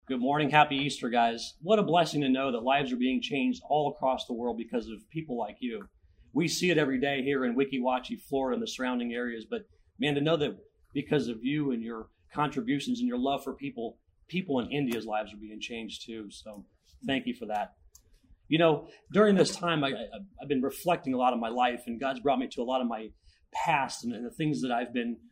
Good morning. Happy Easter, guys. What a blessing to know that lives are being changed all across the world because of people like you. We see it every day here in Weeki Wachee, Florida, and the surrounding areas. But, man, to know that because of you and your contributions and your love for people in India's lives are being changed too. So thank you for that. You know, during this time, I've been reflecting a lot of my life, and God's brought me to a lot of my past and the things that I've been,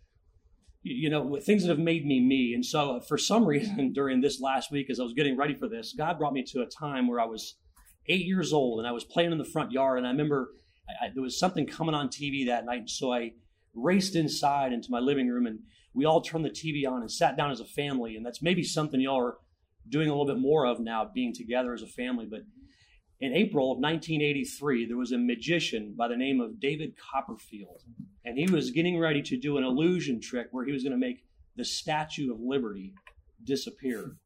things that have made me. And so for some reason during this last week, as I was getting ready for this, God brought me to a time where I was 8 years old and I was playing in the front yard. And I remember there was something coming on TV that night. And so I raced inside into my living room and we all turned the TV on and sat down as a family. And that's maybe something y'all are doing a little bit more of now, being together as a family. But in April of 1983, there was a magician by the name of David Copperfield, and he was getting ready to do an illusion trick where he was going to make the Statue of Liberty disappear.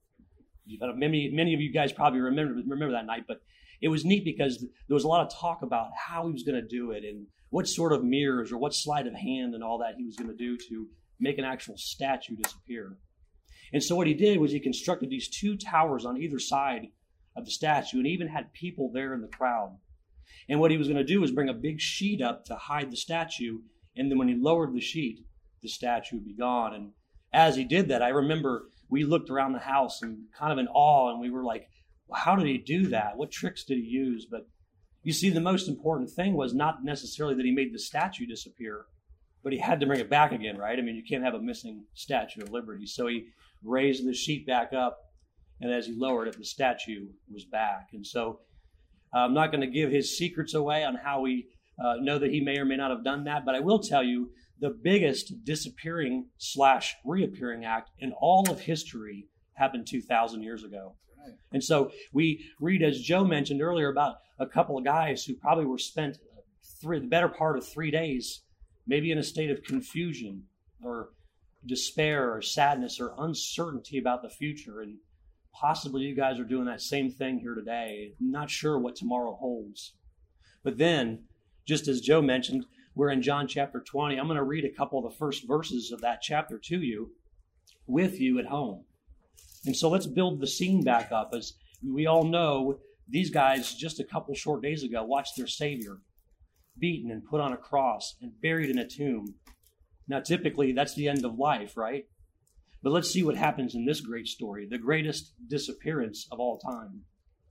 Many of you guys probably remember that night, but it was neat because there was a lot of talk about how he was going to do it and what sort of mirrors or what sleight of hand and all that he was going to do to make an actual statue disappear. And so what he did was he constructed these two towers on either side of the statue, and even had people there in the crowd. And what he was going to do was bring a big sheet up to hide the statue, and then when he lowered the sheet, the statue would be gone. And as he did that, I remember we looked around the house and kind of in awe, and we were like, well, how did he do that? What tricks did he use? But you see, the most important thing was not necessarily that he made the statue disappear, but he had to bring it back again, right? I mean, you can't have a missing Statue of Liberty. So he raised the sheet back up, and as he lowered it, the statue was back. And so I'm not going to give his secrets away on how we know that he may or may not have done that, but I will tell you the biggest disappearing/reappearing act in all of history happened 2,000 years ago. Right. And so we read, as Joe mentioned earlier, about a couple of guys who probably were spent the better part of 3 days, maybe in a state of confusion or despair or sadness or uncertainty about the future. And possibly you guys are doing that same thing here today, not sure what tomorrow holds. But then, just as Joe mentioned, we're in John chapter 20. I'm going to read a couple of the first verses of that chapter to you, with you at home. And so let's build the scene back up. As we all know, these guys just a couple short days ago watched their Savior beaten and put on a cross and buried in a tomb. Now, typically, that's the end of life, right? But let's see what happens in this great story, the greatest disappearance of all time.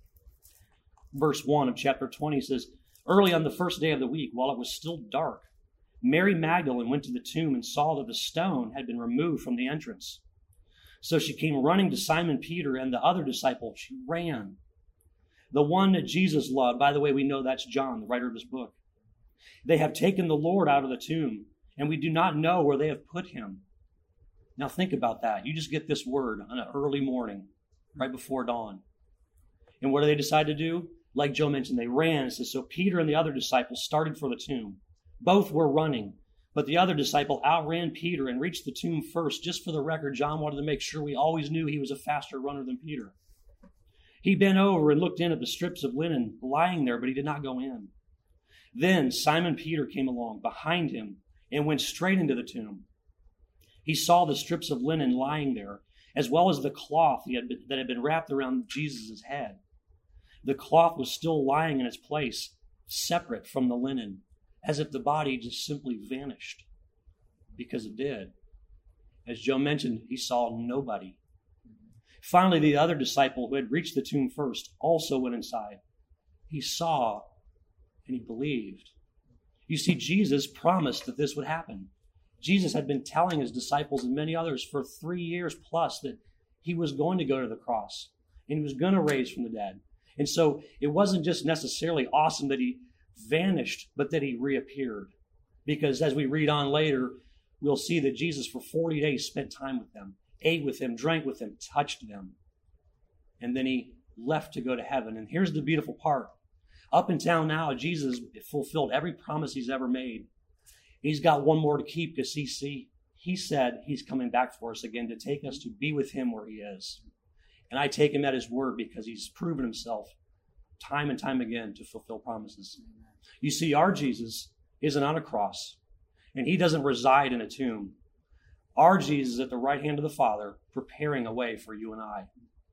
Verse 1 of chapter 20 says, "Early on the first day of the week, while it was still dark, Mary Magdalene went to the tomb and saw that the stone had been removed from the entrance. So she came running to Simon Peter and the other disciple. She ran. The one that Jesus loved," by the way, we know that's John, the writer of this book. "They have taken the Lord out of the tomb, and we do not know where they have put him." Now think about that. You just get this word on an early morning, right before dawn. And what do they decide to do? Like Joe mentioned, they ran. It says, so Peter and the other disciple started for the tomb. Both were running, but the other disciple outran Peter and reached the tomb first. Just for the record, John wanted to make sure we always knew he was a faster runner than Peter. He bent over and looked in at the strips of linen lying there, but he did not go in. Then Simon Peter came along behind him and went straight into the tomb. He saw the strips of linen lying there, as well as the cloth that had been wrapped around Jesus' head. The cloth was still lying in its place, separate from the linen, as if the body just simply vanished, because it did. As Joe mentioned, he saw nobody. Finally, the other disciple who had reached the tomb first also went inside. He saw and he believed. You see, Jesus promised that this would happen. Jesus had been telling his disciples and many others for 3 years plus that he was going to go to the cross and he was going to raise from the dead. And so it wasn't just necessarily awesome that he vanished, but that he reappeared. Because as we read on later, we'll see that Jesus for 40 days spent time with them, ate with them, drank with them, touched them. And then he left to go to heaven. And here's the beautiful part. Up until now, Jesus fulfilled every promise he's ever made. He's got one more to keep because he said he's coming back for us again to take us to be with him where he is. And I take him at his word because he's proven himself time and time again to fulfill promises. You see, our Jesus isn't on a cross, and he doesn't reside in a tomb. Our Jesus is at the right hand of the Father, preparing a way for you and I.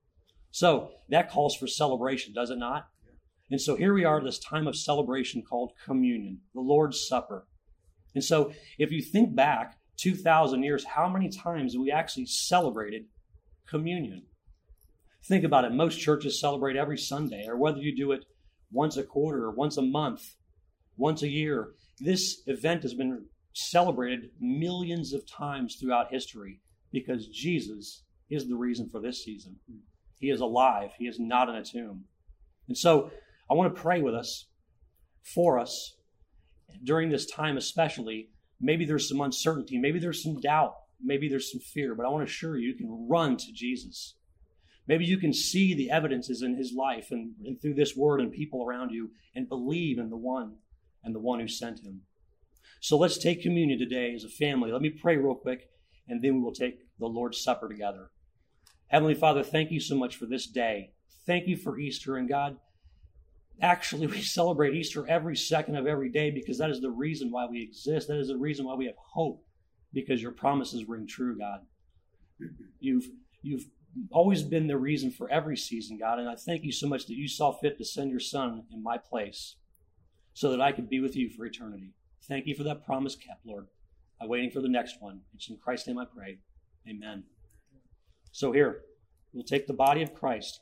So that calls for celebration, does it not? And so here we are at this time of celebration called communion, the Lord's Supper. And so if you think back 2,000 years, how many times have we actually celebrated communion? Think about it. Most churches celebrate every Sunday, or whether you do it once a quarter or once a month, once a year. This event has been celebrated millions of times throughout history because Jesus is the reason for this season. He is alive. He is not in a tomb. And so I want to pray with us, for us, during this time especially. Maybe there's some uncertainty. Maybe there's some doubt. Maybe there's some fear. But I want to assure you, you can run to Jesus. Maybe you can see the evidences in his life and through this word and people around you and believe in the one who sent him. So let's take communion today as a family. Let me pray real quick, and then we will take the Lord's Supper together. Heavenly Father, thank you so much for this day. Thank you for Easter. And God, actually, we celebrate Easter every second of every day because that is the reason why we exist. That is the reason why we have hope, because your promises ring true, God. You've always been the reason for every season, God, and I thank you so much that you saw fit to send your Son in my place so that I could be with you for eternity. Thank you for that promise kept, Lord. I'm waiting for the next one. It's in Christ's name I pray. Amen. So here, we'll take the body of Christ.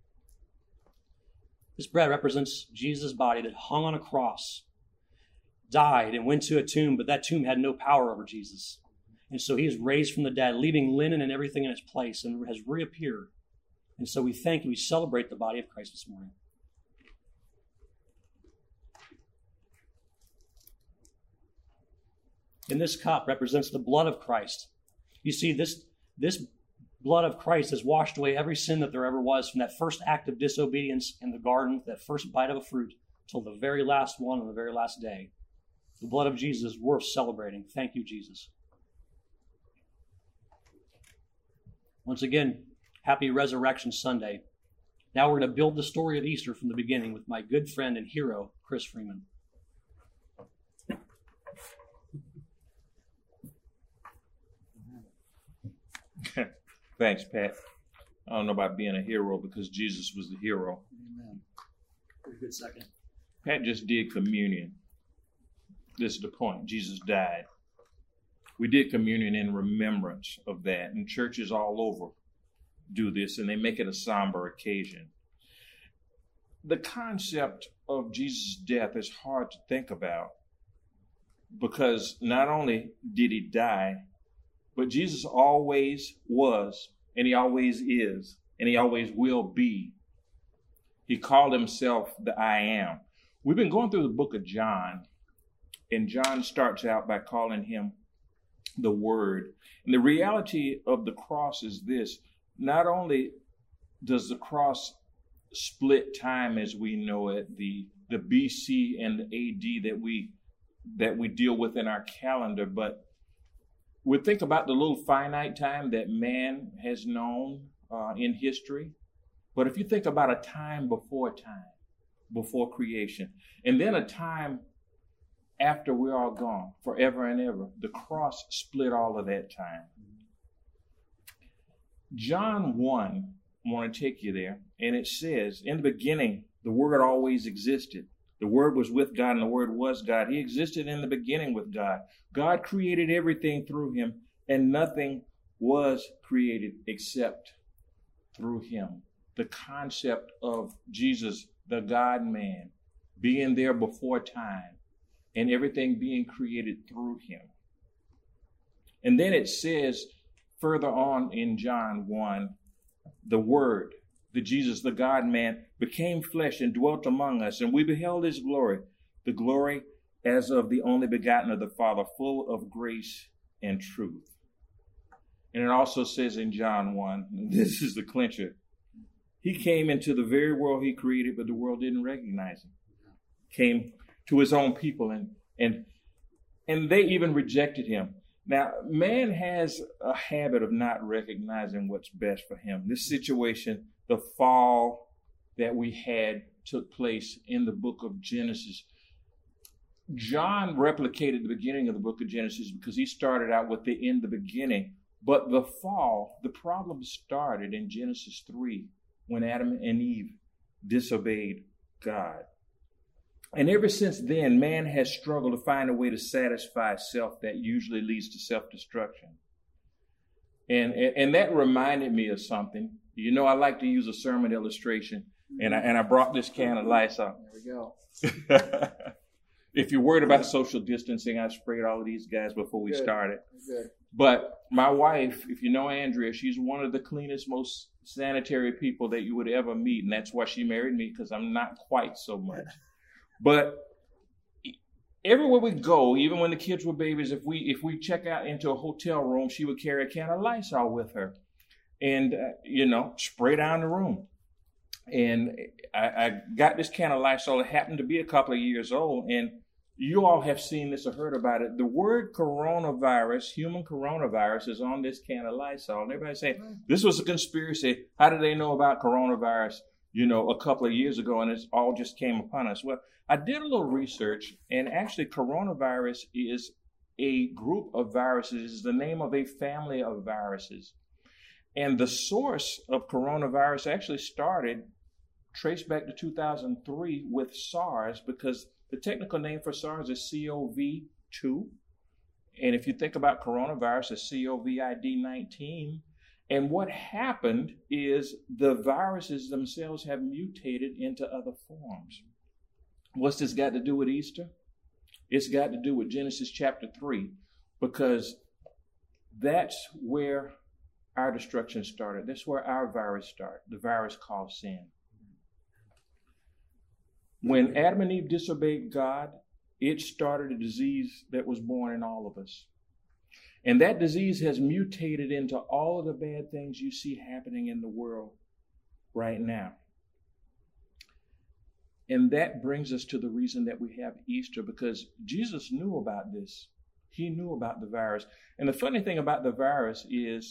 This bread represents Jesus' body that hung on a cross, died, and went to a tomb, but that tomb had no power over Jesus. And so he is raised from the dead, leaving linen and everything in its place, and has reappeared. And so we thank you. We celebrate the body of Christ this morning. And this cup represents the blood of Christ. You see, this blood of Christ has washed away every sin that there ever was, from that first act of disobedience in the garden, that first bite of a fruit, till the very last one on the very last day. The blood of Jesus is worth celebrating. Thank you, Jesus. Once again, happy Resurrection Sunday. Now we're going to build the story of Easter from the beginning with my good friend and hero, Chris Freeman. Thanks, Pat. I don't know about being a hero because Jesus was the hero. Amen. Very good second. Pat just did communion. This is the point. Jesus died. We did communion in remembrance of that, and churches all over do this, and they make it a somber occasion. The concept of Jesus' death is hard to think about because not only did he die, but Jesus always was, and he always is, and he always will be. He called himself the I Am. We've been going through the book of John, and John starts out by calling him the Word. And the reality of the cross is this: not only does the cross split time as we know it, the BC and the AD that we deal with in our calendar, but we think about the little finite time that man has known in history. But if you think about a time, before creation, and then a time after we're all gone, forever and ever, the cross split all of that time. John 1, I want to take you there, and it says, in the beginning, the Word always existed. The Word was with God, and the Word was God. He existed in the beginning with God. God created everything through him, and nothing was created except through him. The concept of Jesus, the God-man, being there before time, and everything being created through him. And then it says further on in John 1, the Word, the Jesus, the God-man, became flesh and dwelt among us, and we beheld his glory, the glory as of the only begotten of the Father, full of grace and truth. And it also says in John 1, this is the clincher, he came into the very world he created, but the world didn't recognize him. Came to his own people, and they even rejected him. Now, man has a habit of not recognizing what's best for him. This situation, the fall that we had, took place in the book of Genesis. John replicated the beginning of the book of Genesis because he started out with the in the beginning. But the fall, the problem started in Genesis 3 when Adam and Eve disobeyed God. And ever since then, man has struggled to find a way to satisfy self that usually leads to self-destruction. And that reminded me of something. You know, I like to use a sermon illustration, and I brought this can of Lysol. There we go. If you're worried about social distancing, I sprayed all of these guys before we started. Good. But my wife, if you know Andrea, she's one of the cleanest, most sanitary people that you would ever meet. And that's why she married me, because I'm not quite so much. But everywhere we go, even when the kids were babies, if we check out into a hotel room, she would carry a can of Lysol with her and, spray down the room. And I got this can of Lysol. It happened to be a couple of years old. And you all have seen this or heard about it. The word coronavirus, human coronavirus, is on this can of Lysol. And everybody saying, this was a conspiracy. How did they know about coronavirus, a couple of years ago, and it all just came upon us? Well, I did a little research, and actually coronavirus is a group of viruses. It's the name of a family of viruses. And the source of coronavirus actually traced back to 2003 with SARS, because the technical name for SARS is CoV-2. And if you think about coronavirus, it's COVID-19. And what happened is the viruses themselves have mutated into other forms. What's this got to do with Easter? It's got to do with Genesis chapter 3, because that's where our destruction started. That's where our virus started, the virus called sin. When Adam and Eve disobeyed God, it started a disease that was born in all of us. And that disease has mutated into all of the bad things you see happening in the world right now. And that brings us to the reason that we have Easter, because Jesus knew about this. He knew about the virus. And the funny thing about the virus is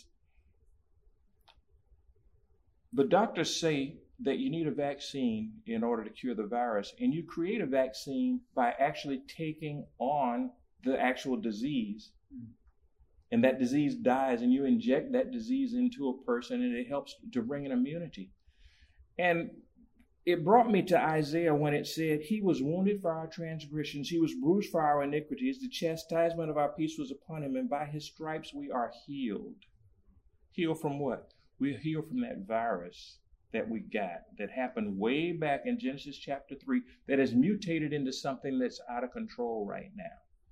the doctors say that you need a vaccine in order to cure the virus. And you create a vaccine by actually taking on the actual disease. And that disease dies, and you inject that disease into a person, and it helps to bring an immunity. And it brought me to Isaiah when it said, he was wounded for our transgressions, he was bruised for our iniquities, the chastisement of our peace was upon him, and by his stripes we are healed. Healed from what? We're healed from that virus that we got, that happened way back in Genesis chapter 3, that has mutated into something that's out of control right now.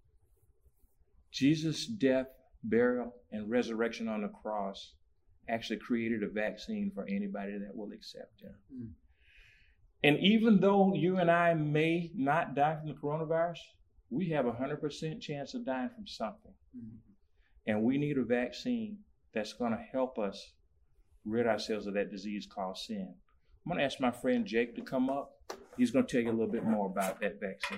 Jesus' death, burial, and resurrection on the cross actually created a vaccine for anybody that will accept him. And even though you and I may not die from the coronavirus, we have a 100% chance of dying from something. And we need a vaccine that's going to help us rid ourselves of that disease called sin. I'm going to ask my friend Jake to come up. He's going to tell you a little bit more about that vaccine.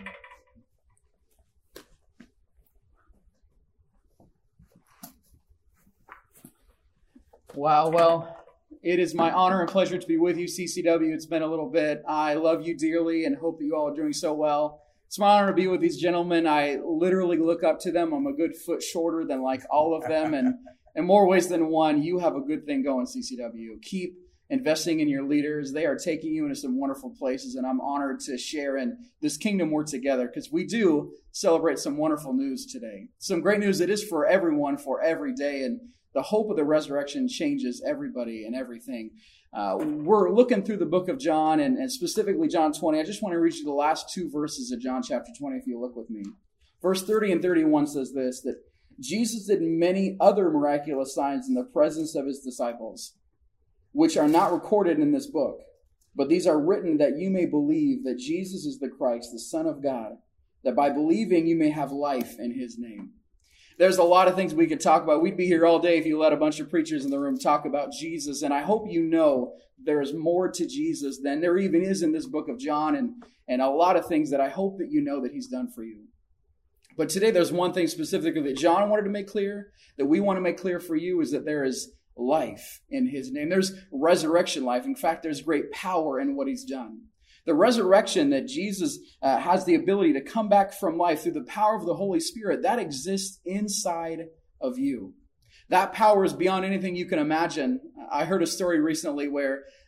Wow, well, it is my honor and pleasure to be with you, CCW. It's been a little bit. I love you dearly and hope that you all are doing so well. It's my honor to be with these gentlemen. I literally look up to them. I'm a good foot shorter than like all of them, and in more ways than one, you have a good thing going, CCW. Keep investing in your leaders. They are taking you into some wonderful places, and I'm honored to share in this kingdom work together, because we do celebrate some wonderful news today. Some great news that is for everyone, for every day, and the hope of the resurrection changes everybody and everything. We're looking through the book of John, and specifically John 20. I just want to read you the last two verses of John chapter 20, if you look with me. Verse 30 and 31 says this, that Jesus did many other miraculous signs in the presence of his disciples, which are not recorded in this book. But these are written that you may believe that Jesus is the Christ, the Son of God, that by believing you may have life in his name. There's a lot of things we could talk about. We'd be here all day if you let a bunch of preachers in the room talk about Jesus. And I hope you know there is more to Jesus than there even is in this book of John, and a lot of things that I hope that you know that he's done for you. But today there's one thing specifically that John wanted to make clear, that we want to make clear for you, is that there is life in his name. There's resurrection life. In fact, there's great power in what he's done. The resurrection, that Jesus has the ability to come back from life through the power of the Holy Spirit, that exists inside of you. That power is beyond anything you can imagine. I heard a story recently where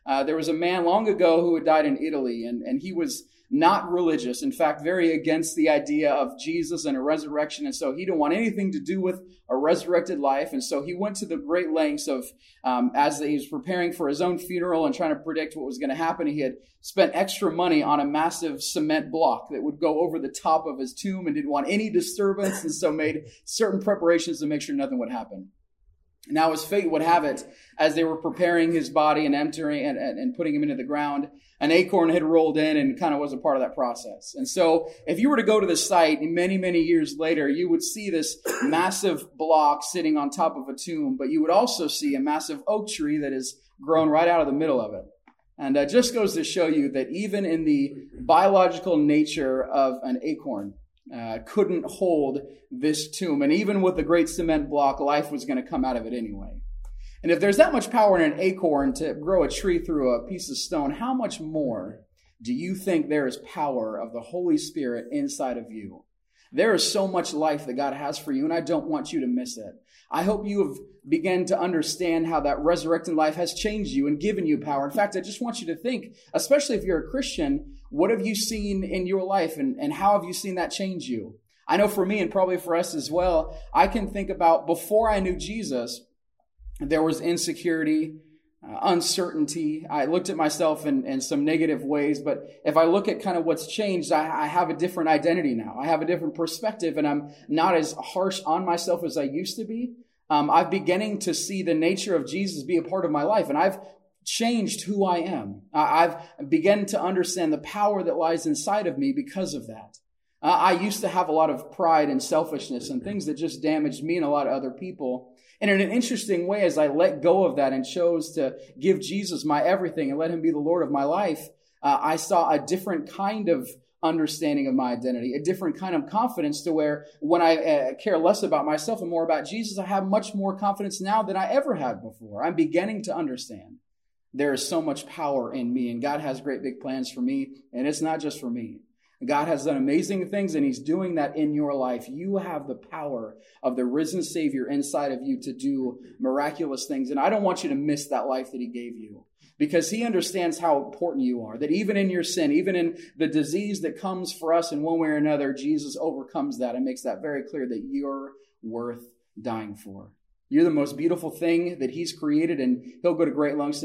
There was a man long ago who had died in Italy, and he was not religious. In fact, very against the idea of Jesus and a resurrection. And so he didn't want anything to do with a resurrected life. And so he went to the great lengths of, as he was preparing for his own funeral and trying to predict what was going to happen, he had spent extra money on a massive cement block that would go over the top of his tomb and didn't want any disturbance. And so made certain preparations to make sure nothing would happen. Now, as fate would have it, as they were preparing his body and entering and putting him into the ground, an acorn had rolled in and kind of was a part of that process. And so if you were to go to the site many, many years later, you would see this massive block sitting on top of a tomb, but you would also see a massive oak tree that is grown right out of the middle of it. And it just goes to show you that even in the biological nature of an acorn, couldn't hold this tomb. And even with the great cement block, life was going to come out of it anyway. And if there's that much power in an acorn to grow a tree through a piece of stone, how much more do you think there is power of the Holy Spirit inside of you? There is so much life that God has for you, and I don't want you to miss it. I hope you have begun to understand how that resurrected life has changed you and given you power. In fact, I just want you to think, especially if you're a Christian, what have you seen in your life and how have you seen that change you? I know for me, and probably for us as well, I can think about before I knew Jesus, there was insecurity, uncertainty. I looked at myself in some negative ways, but if I look at kind of what's changed, I have a different identity now. I have a different perspective, and I'm not as harsh on myself as I used to be. I'm beginning to see the nature of Jesus be a part of my life, and I've changed who I am. I've begun to understand the power that lies inside of me because of that. I used to have a lot of pride and selfishness and things that just damaged me and a lot of other people. And in an interesting way, as I let go of that and chose to give Jesus my everything and let him be the Lord of my life, I saw a different kind of understanding of my identity, a different kind of confidence to where when I care less about myself and more about Jesus, I have much more confidence now than I ever had before. I'm beginning to understand there is so much power in me, and God has great big plans for me, and it's not just for me. God has done amazing things, and he's doing that in your life. You have the power of the risen Savior inside of you to do miraculous things. And I don't want you to miss that life that he gave you, because he understands how important you are, that even in your sin, even in the disease that comes for us in one way or another, Jesus overcomes that and makes that very clear that you're worth dying for. You're the most beautiful thing that he's created, and he'll go to great lengths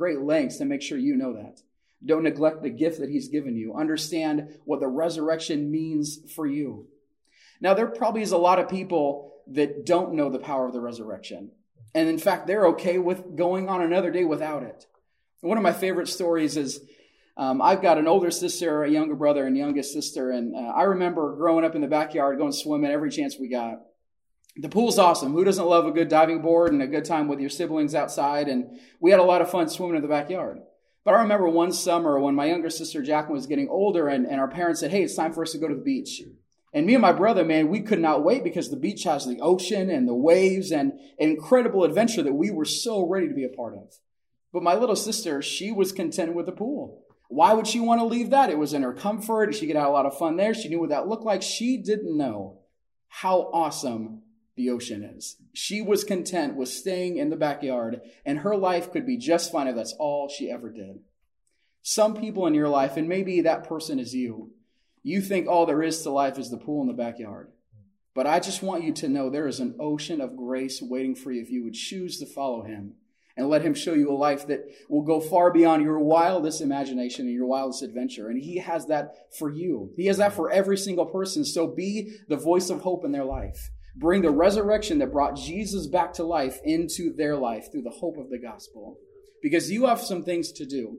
to make sure you know that. Don't neglect the gift that he's given you. Understand what the resurrection means for you. Now, there probably is a lot of people that don't know the power of the resurrection. And in fact, they're okay with going on another day without it. One of my favorite stories is I've got an older sister, a younger brother, and youngest sister. And I remember growing up in the backyard, going swimming every chance we got. The pool's awesome. Who doesn't love a good diving board and a good time with your siblings outside? And we had a lot of fun swimming in the backyard. But I remember one summer when my younger sister, Jacqueline, was getting older, and our parents said, hey, it's time for us to go to the beach. And me and my brother, man, we could not wait, because the beach has the ocean and the waves and an incredible adventure that we were so ready to be a part of. But my little sister, she was content with the pool. Why would she want to leave that? It was in her comfort. She could have a lot of fun there. She knew what that looked like. She didn't know how awesome the ocean is. She was content with staying in the backyard, and her life could be just fine if that's all she ever did. Some people in your life, and maybe that person is you, you think all there is to life is the pool in the backyard. But I just want you to know there is an ocean of grace waiting for you if you would choose to follow him and let him show you a life that will go far beyond your wildest imagination and your wildest adventure. And he has that for you. He has that for every single person. So be the voice of hope in their life. Bring the resurrection that brought Jesus back to life into their life through the hope of the gospel. Because you have some things to do.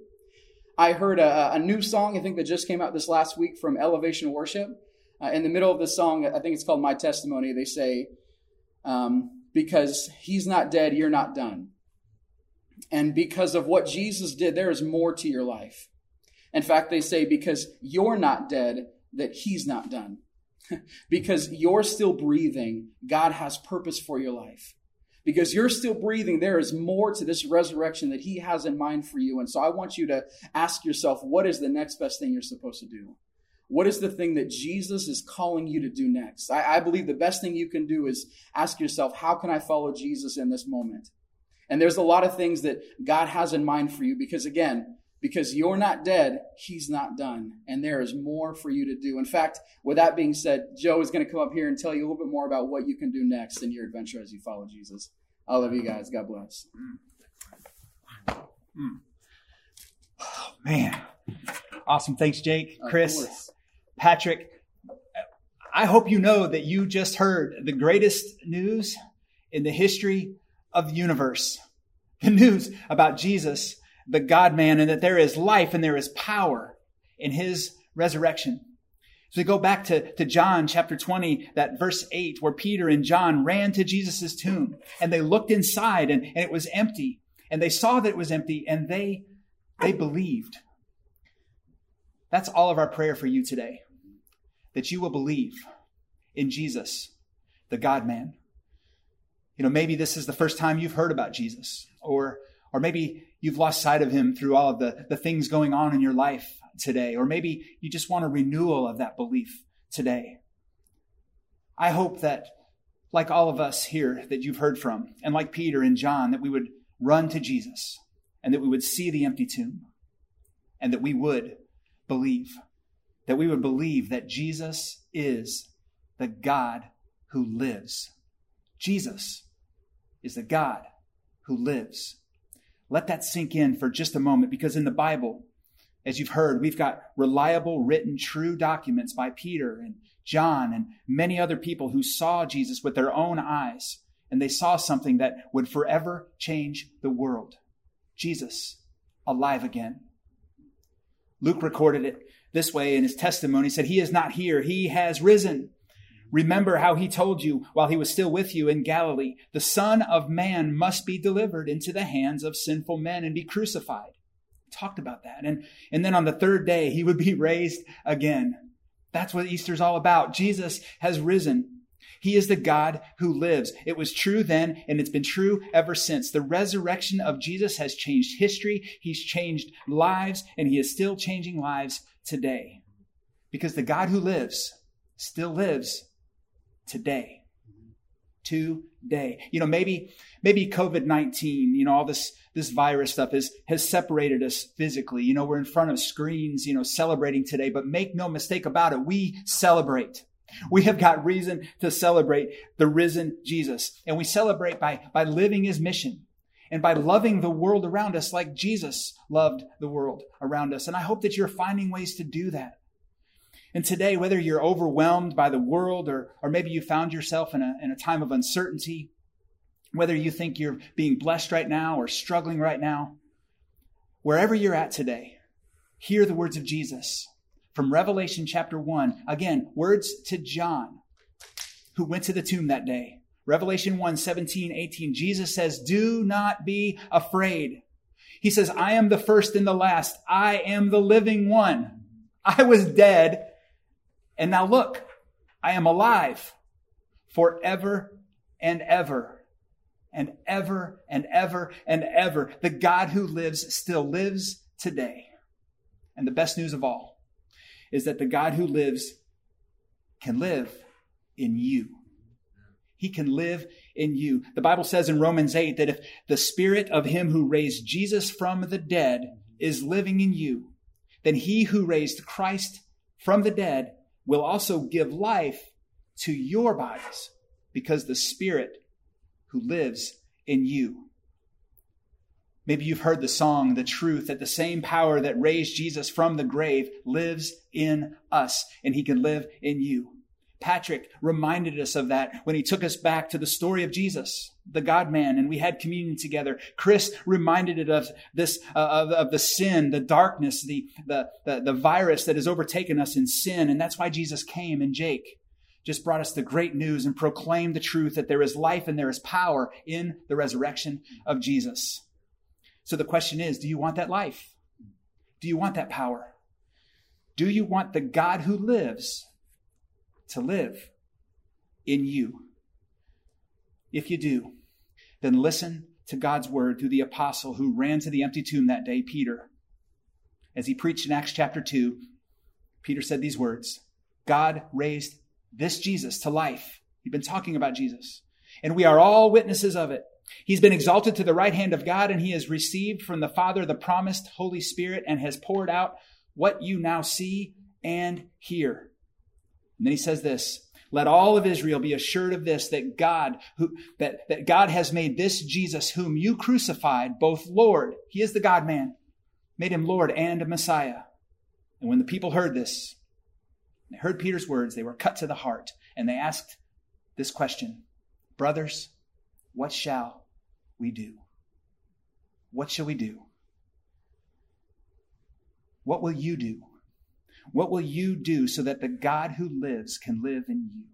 I heard a new song, I think, that just came out this last week from Elevation Worship. In the middle of the song, I think it's called My Testimony, they say, because he's not dead, you're not done. And because of what Jesus did, there is more to your life. In fact, they say because you're not dead, that he's not done. Because you're still breathing, God has purpose for your life. Because you're still breathing, there is more to this resurrection that he has in mind for you. And so I want you to ask yourself, what is the next best thing you're supposed to do? What is the thing that Jesus is calling you to do next? I believe the best thing you can do is ask yourself, how can I follow Jesus in this moment? And there's a lot of things that God has in mind for you because, again, because you're not dead, he's not done. And there is more for you to do. In fact, with that being said, Joe is going to come up here and tell you a little bit more about what you can do next in your adventure as you follow Jesus. I love you guys. God bless. Oh, man. Awesome. Thanks, Jake, Chris, Patrick. I hope you know that you just heard the greatest news in the history of the universe. The news about Jesus, the God-man, and that there is life and there is power in his resurrection. So we go back to John chapter 20, that verse 8, where Peter and John ran to Jesus' tomb, and they looked inside, and it was empty. And they saw that it was empty, and they believed. That's all of our prayer for you today, that you will believe in Jesus, the God-man. You know, maybe this is the first time you've heard about Jesus, or maybe you've lost sight of him through all of the things going on in your life today, or maybe you just want a renewal of that belief today. I hope that, like all of us here that you've heard from, and like Peter and John, that we would run to Jesus, and that we would see the empty tomb, and that we would believe, that Jesus is the God who lives. Jesus is the God who lives. Let that sink in for just a moment, because in the Bible, as you've heard, we've got reliable, written, true documents by Peter and John and many other people who saw Jesus with their own eyes, and they saw something that would forever change the world. Jesus, alive again. Luke recorded it this way in his testimony. He said, "He is not here. He has risen. Remember how he told you while he was still with you in Galilee, the Son of Man must be delivered into the hands of sinful men and be crucified." Talked about that. And then on the third day, he would be raised again. That's what Easter's all about. Jesus has risen. He is the God who lives. It was true then, and it's been true ever since. The resurrection of Jesus has changed history. He's changed lives, and he is still changing lives today. Because the God who lives still lives today. Today. You know, maybe COVID-19, you know, all this virus stuff has separated us physically. You know, we're in front of screens, you know, celebrating today, but make no mistake about it. We celebrate. We have got reason to celebrate the risen Jesus. And we celebrate by living his mission and by loving the world around us like Jesus loved the world around us. And I hope that you're finding ways to do that. And today, whether you're overwhelmed by the world or maybe you found yourself in a time of uncertainty, whether you think you're being blessed right now or struggling right now, wherever you're at today, hear the words of Jesus from Revelation chapter 1. Again, words to John, who went to the tomb that day. Revelation 1, 17, 18. Jesus says, "Do not be afraid." He says, "I am the first and the last. I am the living one. I was dead, and now look, I am alive forever and ever. And ever and ever and ever. The God who lives still lives today." And the best news of all is that the God who lives can live in you. He can live in you. The Bible says in Romans 8 that if the spirit of him who raised Jesus from the dead is living in you, then he who raised Christ from the dead will also give life to your bodies, because the Spirit who lives in you. Maybe you've heard the song, The Truth, that the same power that raised Jesus from the grave lives in us, and he can live in you. Patrick reminded us of that when he took us back to the story of Jesus, the God-man, and we had communion together. Chris reminded us this of the sin, the darkness, the virus that has overtaken us in sin, and that's why Jesus came. And Jake just brought us the great news and proclaimed the truth that there is life and there is power in the resurrection of Jesus. So the question is, do you want that life? Do you want that power? Do you want the God who lives to live in you? If you do, then listen to God's word through the apostle who ran to the empty tomb that day, Peter. As he preached in Acts chapter 2, Peter said these words, "God raised this Jesus to life." He'd been talking about Jesus. "And we are all witnesses of it. He's been exalted to the right hand of God, and he has received from the Father the promised Holy Spirit and has poured out what you now see and hear. And then he says this, let all of Israel be assured of this, that God has made this Jesus whom you crucified, both Lord, he is the God-man, made him Lord and Messiah. And when the people heard this, they heard Peter's words, they were cut to the heart, and they asked this question, brothers, what shall we do? What shall we do? What will you do? What will you do so that the God who lives can live in you?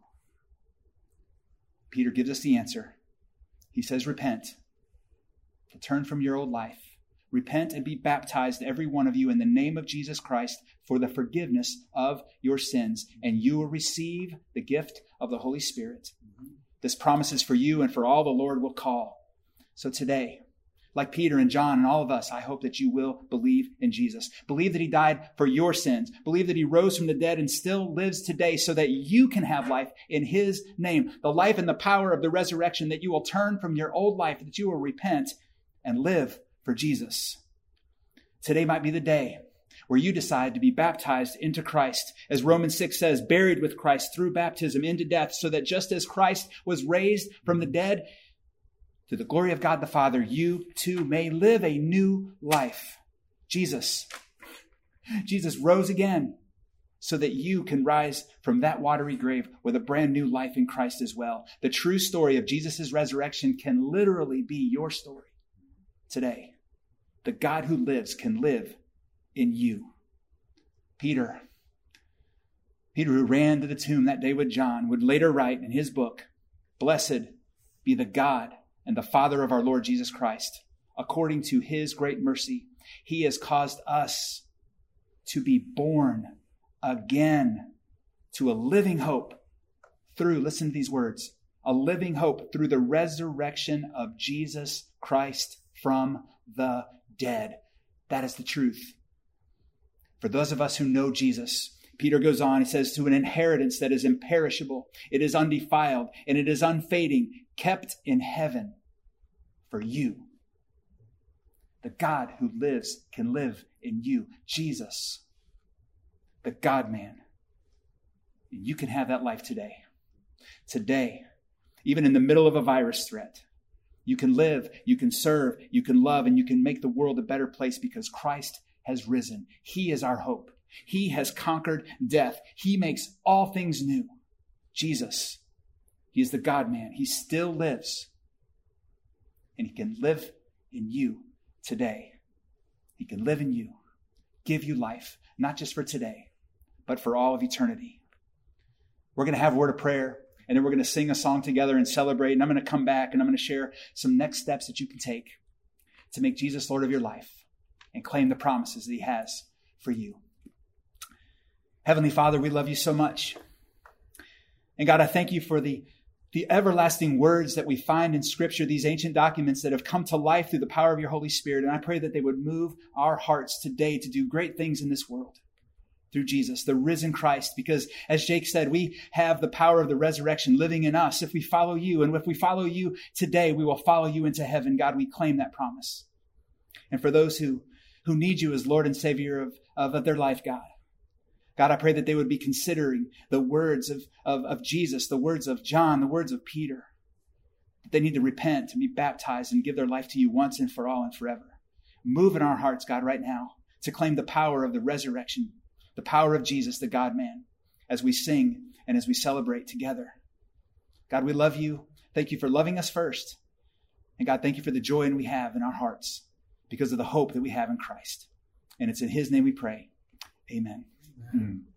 Peter gives us the answer. He says, repent. Turn from your old life. Repent and be baptized, every one of you, in the name of Jesus Christ for the forgiveness of your sins, and you will receive the gift of the Holy Spirit. This promise is for you and for all the Lord will call. So today, like Peter and John and all of us, I hope that you will believe in Jesus. Believe that he died for your sins. Believe that he rose from the dead and still lives today so that you can have life in his name. The life and the power of the resurrection, that you will turn from your old life, that you will repent and live for Jesus. Today might be the day where you decide to be baptized into Christ. As Romans 6 says, buried with Christ through baptism into death, so that just as Christ was raised from the dead to the glory of God the Father, you too may live a new life. Jesus rose again so that you can rise from that watery grave with a brand new life in Christ as well. The true story of Jesus' resurrection can literally be your story today. The God who lives can live in you. Peter, who ran to the tomb that day with John, would later write in his book, blessed be the God and the Father of our Lord Jesus Christ. According to his great mercy, he has caused us to be born again to a living hope through, listen to these words, a living hope through the resurrection of Jesus Christ from the dead. That is the truth. For those of us who know Jesus, Peter goes on, he says, to an inheritance that is imperishable, it is undefiled, and it is unfading, kept in heaven for you. The God who lives can live in you. Jesus, the God-man. You can have that life today. Today, even in the middle of a virus threat, you can live, you can serve, you can love, and you can make the world a better place because Christ has risen. He is our hope. He has conquered death. He makes all things new. Jesus, he is the God-man. He still lives. And he can live in you today. He can live in you, give you life, not just for today, but for all of eternity. We're going to have a word of prayer, and then we're going to sing a song together and celebrate. And I'm going to come back and I'm going to share some next steps that you can take to make Jesus Lord of your life and claim the promises that he has for you. Heavenly Father, we love you so much. And God, I thank you for the everlasting words that we find in Scripture, these ancient documents that have come to life through the power of your Holy Spirit. And I pray that they would move our hearts today to do great things in this world through Jesus, the risen Christ. Because as Jake said, we have the power of the resurrection living in us if we follow you. And if we follow you today, we will follow you into heaven. God, we claim that promise. And for those who need you as Lord and Savior of their life, God, I pray that they would be considering the words of Jesus, the words of John, the words of Peter. That they need to repent and be baptized and give their life to you once and for all and forever. Move in our hearts, God, right now to claim the power of the resurrection, the power of Jesus, the God-man, as we sing and as we celebrate together. God, we love you. Thank you for loving us first. And God, thank you for the joy we have in our hearts because of the hope that we have in Christ. And it's in his name we pray. Amen. Amen.